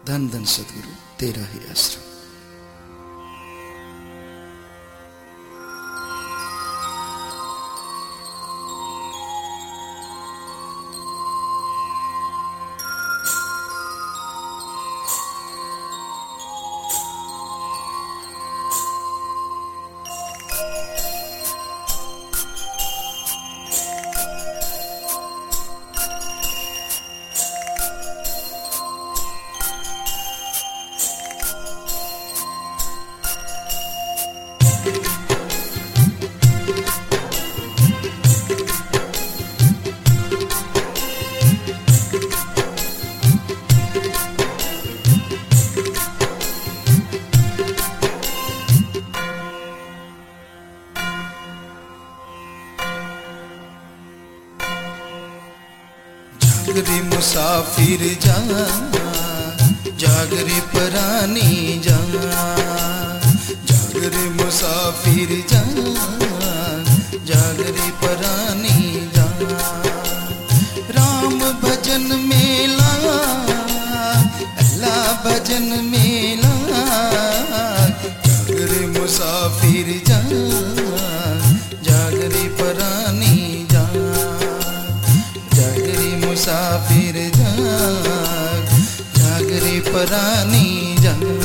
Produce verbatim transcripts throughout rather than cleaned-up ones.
धन धन सदगुरु तेरा ही आश्रम। जागरे मुसाफिर जा, जागरे परानी जा, जागरे मुसाफिर जा, जागरे परानी जा। राम भजन मेला, अल्लाह भजन मेला, जागरे मुसाफिर जा, जागरे परानी जा, जागरे मुसाफिर जाग, जागरे परानी जाग।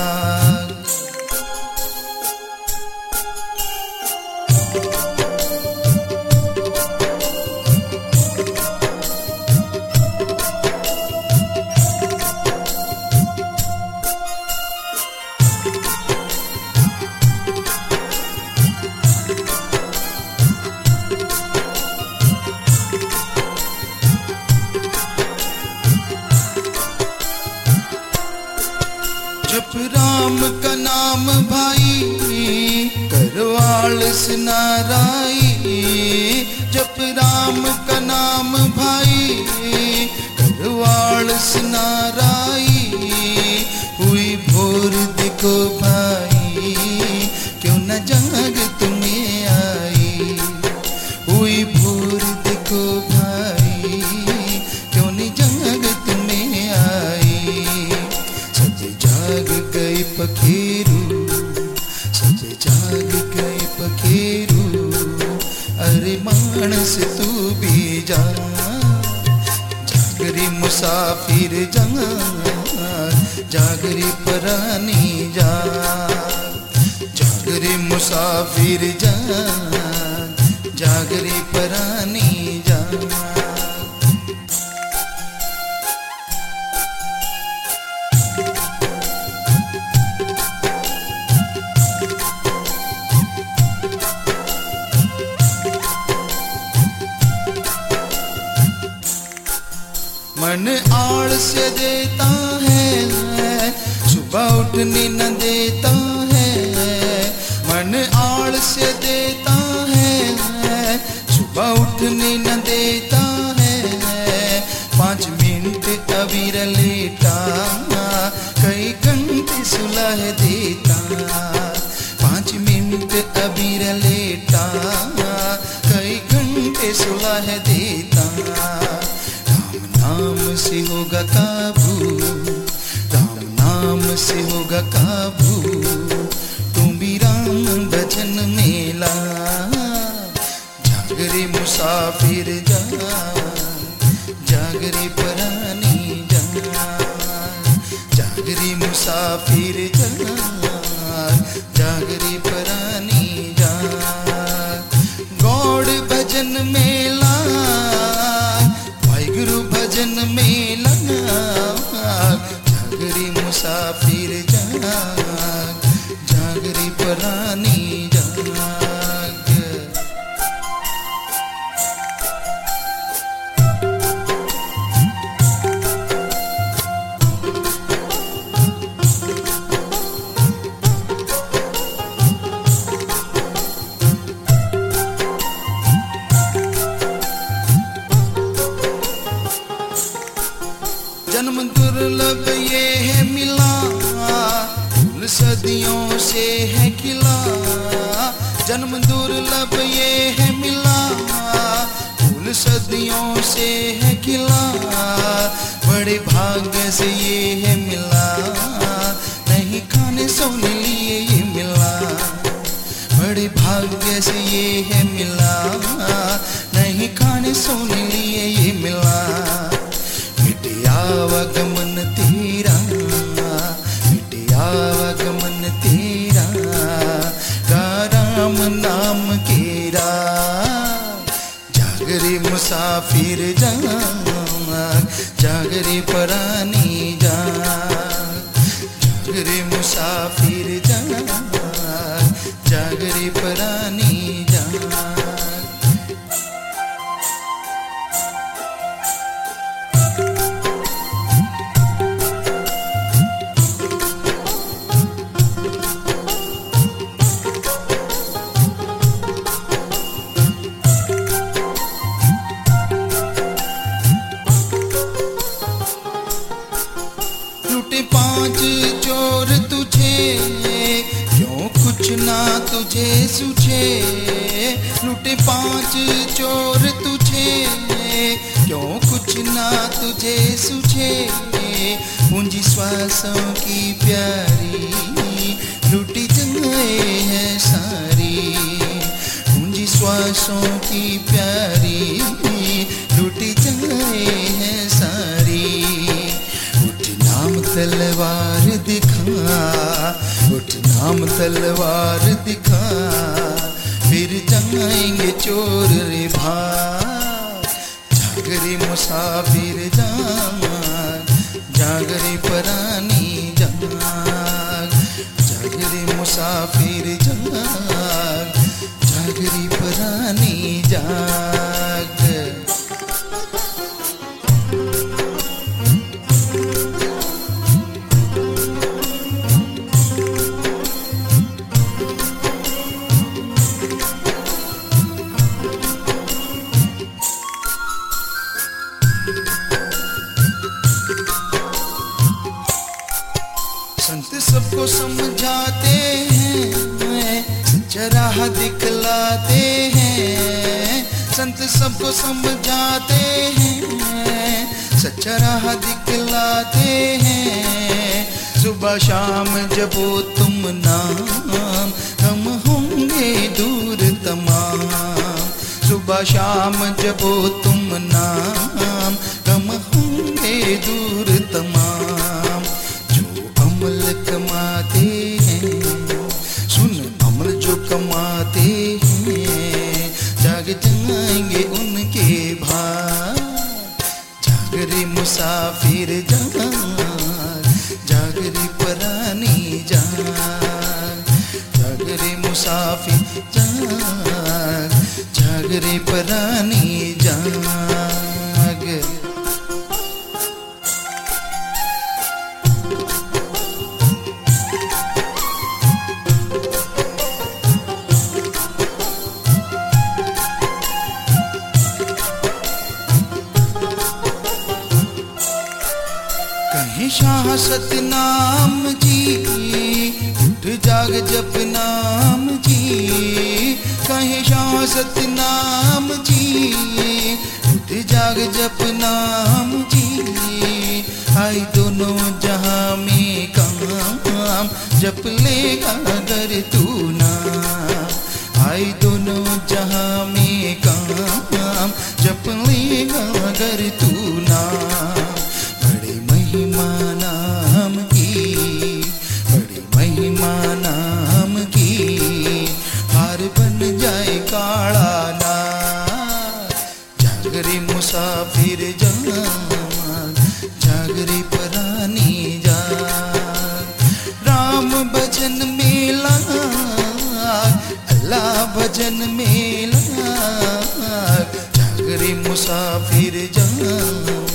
जप राम का नाम भाई, करवाल सुनाराई। जप राम का नाम भाई, करवाल सुनाराई। हुई भोर देखो भाई, क्यों न जाग तुम्हें आई। हुई भोर देखो भाई, क्यों न जाग तुम्हें आई। सजे जाग गए पखेरू, सजे जाग गए पखेरू। अरे मानस तू भी जा, जागरे मुसाफिर जा, जागरे परानी जा, जागरे मुसाफिर जा, जागरे परानी जा। मन आलस देता है, सुबह उठने न देता है। मन आलस देता है, सुबह उठने न देता है। पाँच मिनट अबीर लेटा, कई घंटे सुलह देता। पाँच मिनट अबीर लेटा, कई घंटे सुलह देता। नाम से होगा काबू, राम नाम से होगा काबू। तुम भी राम भजन मेला, जागरे मुसाफिर जा, जागरे परानी जा, जागरे मुसाफिर जा, जागरे परानी जा। गौड़ भजन मेला, गुरु भजन मेला, जागरे मुसाफिर जा, जागरे परानी जा। जन्म दुर्लभ ये है मिला, फूल सदियों से है खिला। जन्म दुर्लभ ये है मिला, फूल फूल सदियों से है खिला, बड़े भाग्य से ये है मिला, नहीं खाने सोने लिए ये मिला, बड़े भाग्य से ये है मिला, नहीं खाने सोने लिए ये मिला। मिटे आवागमन तेरा, मिटे आवागमन तेरा, गा राम नाम केरा। जागरे मुसाफिर जाग, जागरे परानी जाग, जागरे मुसाफिर जाग, जागरे परानी जाग। लुटे पांच चोर तुझे, क्यों कुछ ना तुझे सूझे, लुटे पांच चोर तुझे, क्यों कुछ ना तुझे सूझे। पूंजी श्वासों की प्यारी, लुटी जाए है सारी, पूंजी श्वासों की प्यारी, लुटी जाए है सारी। उठ नाम तलवार दिखा, उठ नाम तलवार दिखा, फिर जाएंगे चोर रे भाग। जागरे मुसाफिर जाग, जागरे परानी जाग, जागरे मुसाफिर जाग, जागरे परानी जाग। संत सबको समझाते हैं, सच्चा राह दिखलाते हैं, संत सबको समझाते हैं, सच्चा राह दिखलाते हैं। सुबह शाम जपो तुम नाम, हम होंगे दूर तमाम। सुबह शाम जपो तुम नाम, हम होंगे दूर तमाम। अमल कमाते हैं, सुन अमल जो कमाते हैं, जाग जाएंगे उनके भाग। जागरे मुसाफिर जाग, जागरे परानी जाग, जागरे मुसाफिर जाग, जागरे परानी जाग। कहीं शाह सतनाम जी, उठ जाग जप नाम जी। कहीं शाह सतनाम जी, उठ जाग जप नाम जी। आई दोनों जहां में काम, जप लेगा अगर तू ना। आई दोनों जहां में काम, जप लेगा अगर तू ना। महिमा नाम की, बड़ी महिमा नाम की, हार बन जाए काला नाग। जागरे मुसाफिर जाग, जागरे परानी जाग। राम भजन में लाग, अल्लाह भजन में लाग। जागरे मुसाफिर जाग,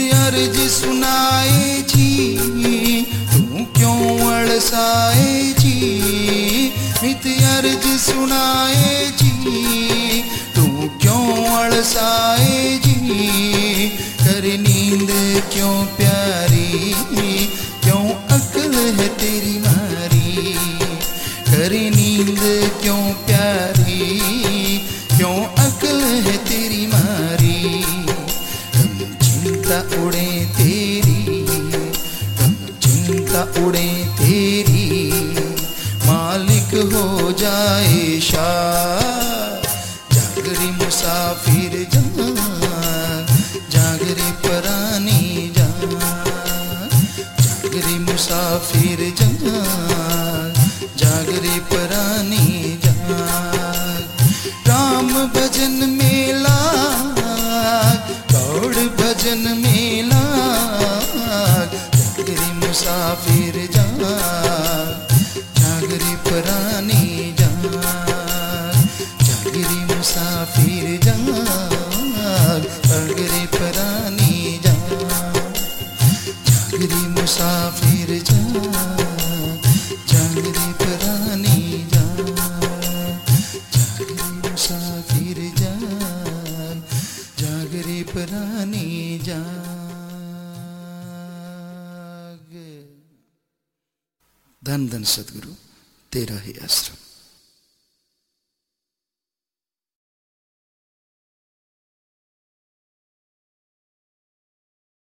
अर्ज सुनाए जी, तू क्यों अड़साए जी। मित अर्ज सुनाए जी, तू क्यों अड़साए जी। कर नींद क्यों प्यारी, क्यों अक्ल है तेरी मारी। कर नींद क्यों प्यारी, क्यों अक्ल है तेरी मारी। कम चिंता उड़े तेरी, कम चिंता उड़े तेरी। मालिक हो जाए शाह, जागरे मुसाफिर जान, जागरे परानी जान। जागरे मुसाफिर जान, जागरे परानी जान। राम भजन में लाग, गौड़ भजन में लाग। जागरे मुसाफिर जाग, जागरे परानी जाग। जागरे मुसाफिर जाग, जागरे परानी जाग। जागरे मुसाफिर जाग, जागरे परानी जाग। जागरे मुसाफिर जाग, जागरे परानी जाग। धन धन सद्गुरु, तेरा ही आश्रम।